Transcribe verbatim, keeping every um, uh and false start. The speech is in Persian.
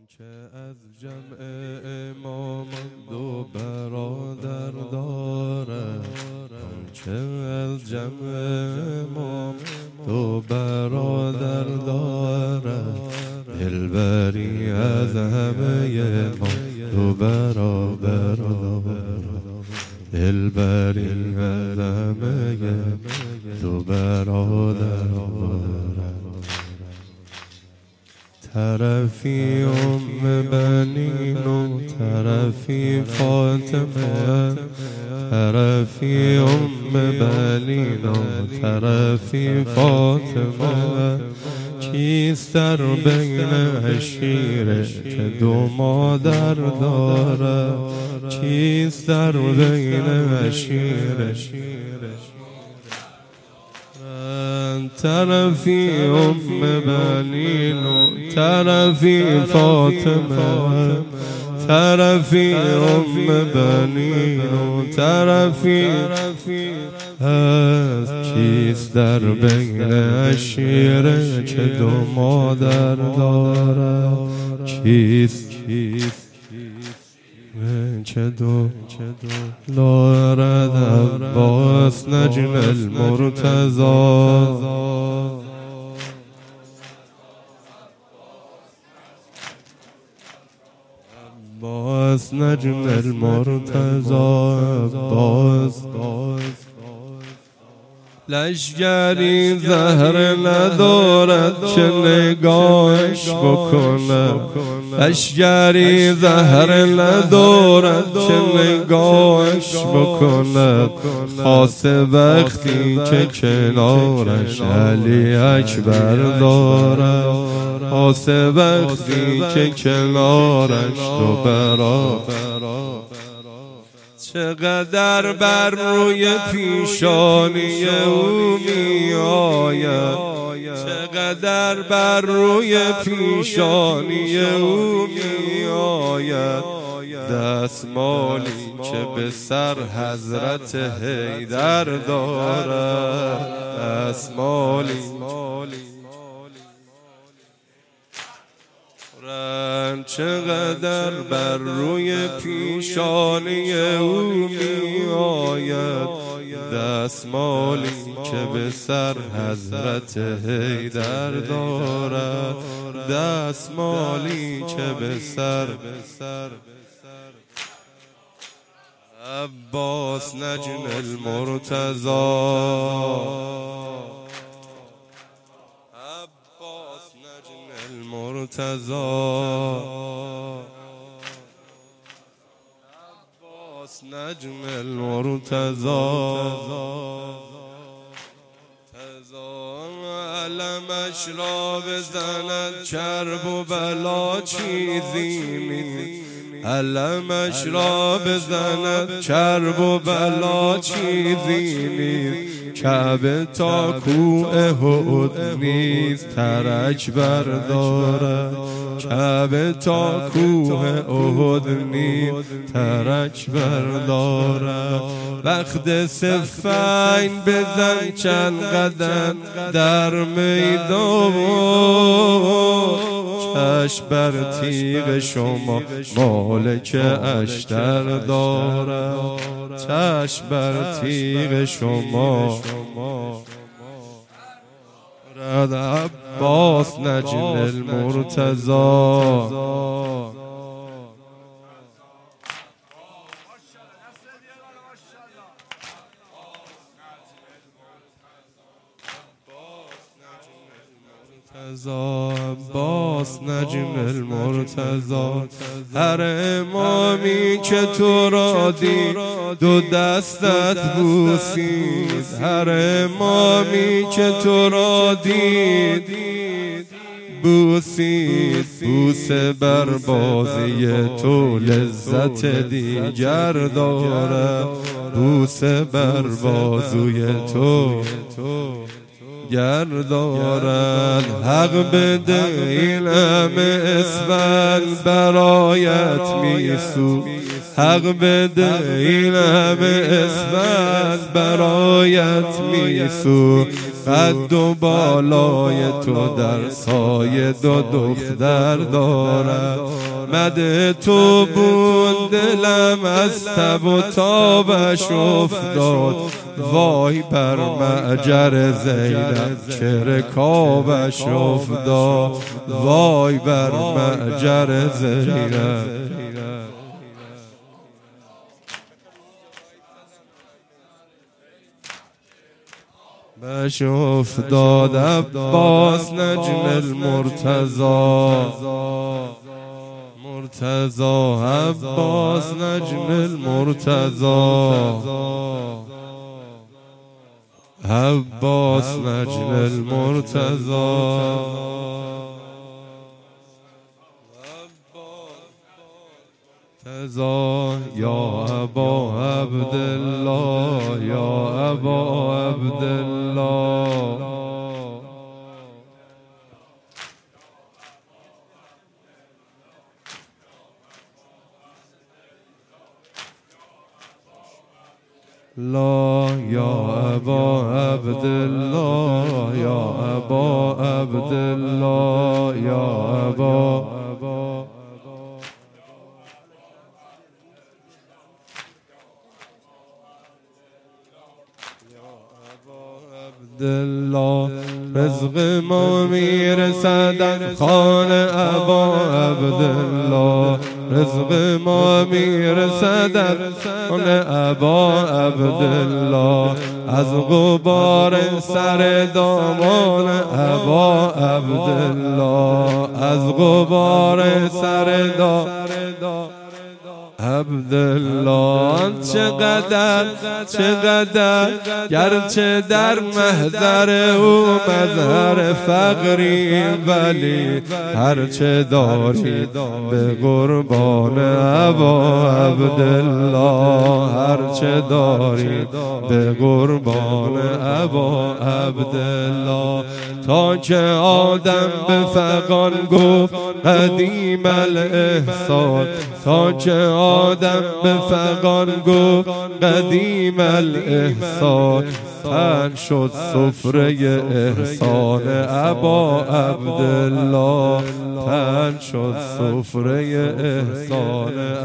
که از جمع امامان دو برادر دارد، که از جمع امام دو برادر دارد، دلبری از همه ما دو برادر دارد، دلبری از همه دو برادر دارد. طرفی ام بنین و طرفی فاطمه، طرفی ام بنین و طرفی فاطمه، کیست در بین عشیره که دو مادر داره، کیست در بین عشیره. طرفی ام بنین و طرفی فاطمه، طرفی ام بنین و طرفی هست، کیست در بین عشیره که دو مادر داره، کیست چه دو دارد عباس نجم المرتضی، عباس نجم المرتضی، عباس لشگری زهر ندارد چه نگاهش بکنه، لشگری زهر ندارد چه نگاهش بکنه، خاصه وقتی که کنارش علی اکبر دارد، خاصه وقتی که کنارش دو برادر. چقدر بر روی پیشانی او می آید، چقدر بر روی پیشانی او می آید، دستمالی که به سر حضرت حیدر دارد، دستمالی چقدر بر روی پیشانی او می آید، دستمالی که به سر حضرت حیدر دارد، دستمالی که به سر عباس نجم المرتضی، المرتضی، عباس نجم المرتضی. علمش را بزند کرب و بلا چیزی نیست، علمش را بزند کرب و بلا چیزی نیست، کعبه تا کوه احد نیست ترک بردارد، کعبه تا کوه احد نیست ترک بردارد. وقت صفین بزن چند قدم در میدان، چشم بر تیغ شما مالک اشتر دارد، چشم بر تیغ شما رد عباس نجم المرتضی. عباس نجم المرتضی. هر امامی که تو را دید دو دستت بوسید، هر امامی که تو را دید بوسید، بوسه بر بازی تو لذت دیگر دارد، بوسه بر بازوی تو گر دارد. حق بده این همه اسفل برایت میسو، حق بده این همه اسفند برایت میسو قد و بالای تو در سایه دو دختر دارد مده تو بود دلم از تب و تابش افتاد وای بر معجر زینب چه رکابش افتاد وای بر معجر زینب بش افتاد عباس نجم المرتضی مرتضی عباس نجم المرتضی عباس نجم المرتضی یا ابا عبدالله یا ابا عبدالله لا یا ابا عبدالله یا ابا عبدالله یا ابا عبدالله رزق ما میرسد خانه ابا عبدالله رزق ما میرسد خانه ابا عبدالله از غبار سر دامان ابا عبدالله از غبار سر دامان عبدالله چقدر چقدر گرچه در محضر او مظهر فقری ولی هرچه داری به قربان ابا عبدالله هرچه داری به قربان ابا عبدالله تا که آدم به فغان گفت قدیم الاحسان تا که آدم به فغان گفت قدیم الاحسان تن شد سفره احسان ابا عبدالله تن شد سفره احسان